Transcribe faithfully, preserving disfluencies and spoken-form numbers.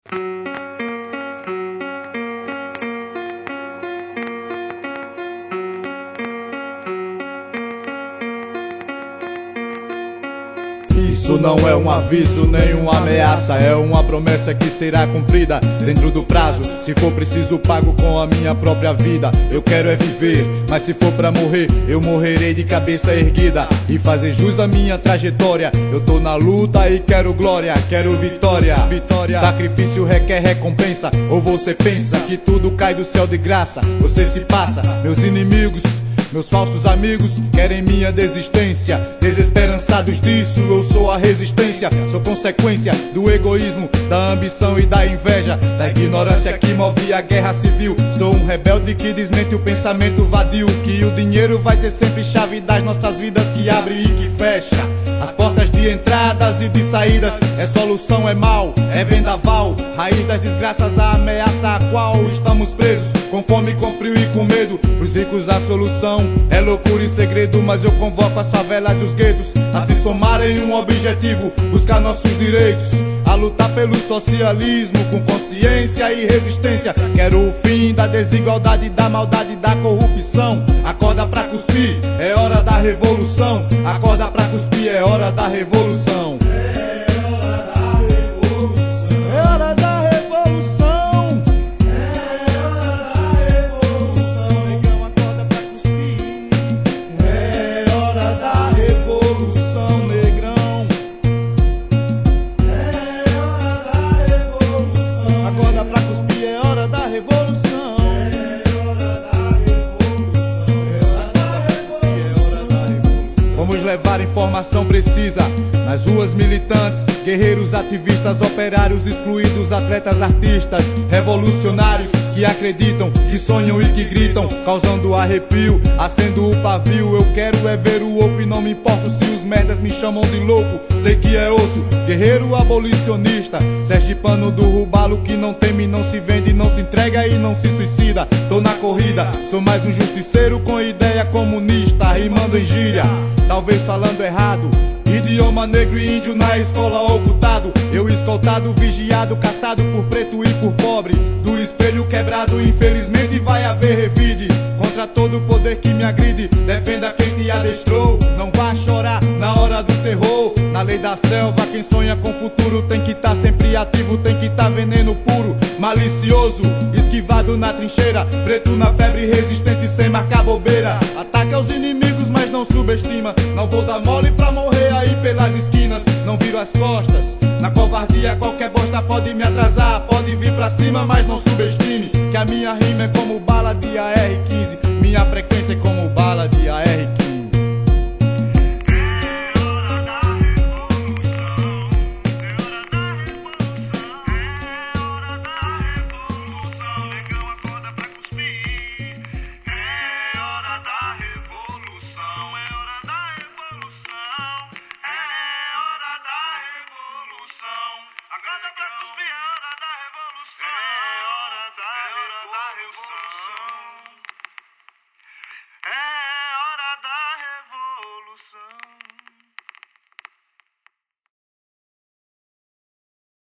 Isso não é um aviso nem uma ameaça, é uma promessa que será cumprida dentro do prazo. Se for preciso pago com a minha própria vida. Eu quero é viver, mas se for pra morrer, eu morrerei de cabeça erguida e fazer jus à minha trajetória. Eu tô na luta e quero glória, quero vitória, vitória. Sacrifício requer recompensa, ou você pensa que tudo cai do céu de graça? Você se passa, meus inimigos, meus falsos amigos querem minha desistência. Desesperançados disso, eu sou a resistência. Sou consequência do egoísmo, da ambição e da inveja, da ignorância que move a guerra civil. Sou um rebelde que desmente o pensamento vadio, que o dinheiro vai ser sempre chave das nossas vidas, que abre e que fecha as portas de entradas e de saídas. É solução, é mal, é vendaval, raiz das desgraças, a ameaça a qual estamos presos, com fome, com frio e com medo. Pros ricos a solução é loucura e segredo, mas eu convoco as favelas e os guetos a se somarem em um objetivo: buscar nossos direitos, a lutar pelo socialismo com consciência e resistência. Quero o fim da desigualdade, da maldade, da corrupção. Acorda pra cuspir, é hora da revolução. Acorda pra cuspir, é hora da revolução. Vamos levar informação precisa nas ruas militantes, guerreiros, ativistas, operários, excluídos, atletas, artistas, revolucionários que acreditam, que sonham e que gritam, causando arrepio, acendo o pavio. Eu quero é ver o oco e não me importo se os merdas me chamam de louco. Sei que é osso, guerreiro abolicionista, sergipano do rubalo que não teme, não se vende, não se entrega e não se suicida. Tô na corrida, sou mais um justiceiro com ideia comunista, rimando em gíria, talvez falando errado. Idioma negro e índio na escola ocultado. Eu escoltado, vigiado, caçado por preto e por pobre. Do espelho quebrado, infelizmente vai haver revide. Contra todo o poder que me agride, defenda quem te adestrou. Não vá chorar na hora do terror. Na lei da selva, quem sonha com futuro tem que tá sempre ativo, tem que tá veneno puro, malicioso, esquivado na trincheira, preto na febre, resistente sem marcar bobeira. Ataca os inimigos, mas não subestima. Não vou dar mole pra morrer aí pelas esquinas. Não viro as costas, na covardia qualquer bosta pode me atrasar. Pode vir pra cima, mas não subestime que a minha rima é como bala de A R quinze. Minha frequência é como bala de A R quinze.